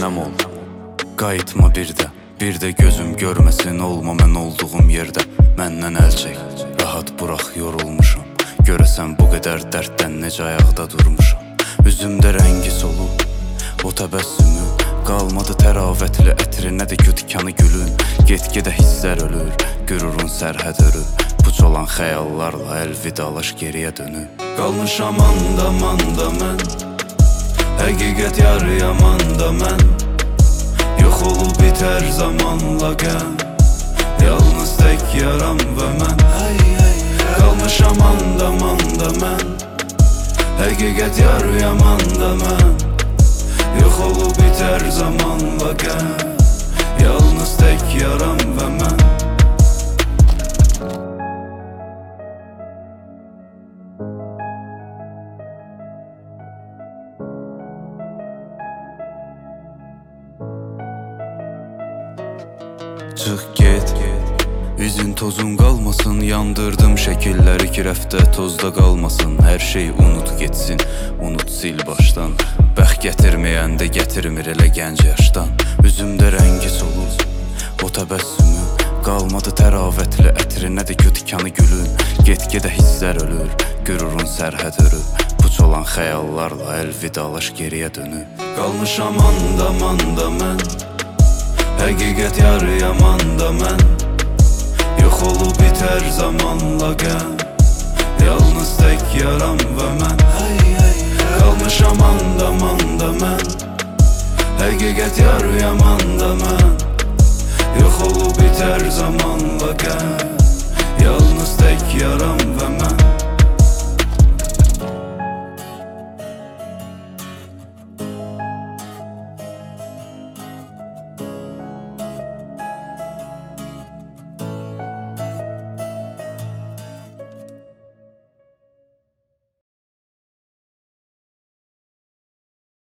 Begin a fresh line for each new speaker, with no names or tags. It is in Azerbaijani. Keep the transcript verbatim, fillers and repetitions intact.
cəhənnəm ol. Qayıtma bir də, bir də gözüm görməsin, olma mən olduğum yerdə. Məndən əl çək, rahat burax, yorulmuşam. Görəsən bu qədər dərddən necə ayaqda durmuşam. Üzümdə rəngi solub, o təbəssümü qalmadı təravətli ətri, nə də götikanı gülün. Get-gedə hisslər ölür, qürurun sərhəd örür. Puç olan xəyallarla əlvidalaş geriyə dönür. Qalmışam anda manda mən, həqiqət yarı yamanda mən. Yox olub bitər zamanla qəm, yalnız tək yaram və mən. Qalmışam anda manda mən, həqiqət yarı yamanda mən. Yox olub bitər zamanla qəm, yalnız tək yaram və mən. Çıx get, üzün tozun qalmasın. Yandırdım şəkilləri ki rəfdə tozda qalmasın. Hər şey unut getsin, unut sil başdan. Bəxt gətirməyəndə gətirmir elə gənc yaşdan. Üzümdə rəngi solub, o təbəssümü qalmadı təravətli ətri, nə də götikanı gülün. Get-gedə hisslər ölür, qürurun sərhəd örür. Puç olan xəyallarla əlvidalaş geriyə dönür. Qalmışam anda manda mən, həqiqət yarı yamanda mən. Yox olub bitər zamanla qəm, yalnız tək yaram və mən. Qalmışam anda manda mən, həqiqət yarı yamanda mən. Yox olub bitər zamanla qəm, yalnız tək yaram və mən.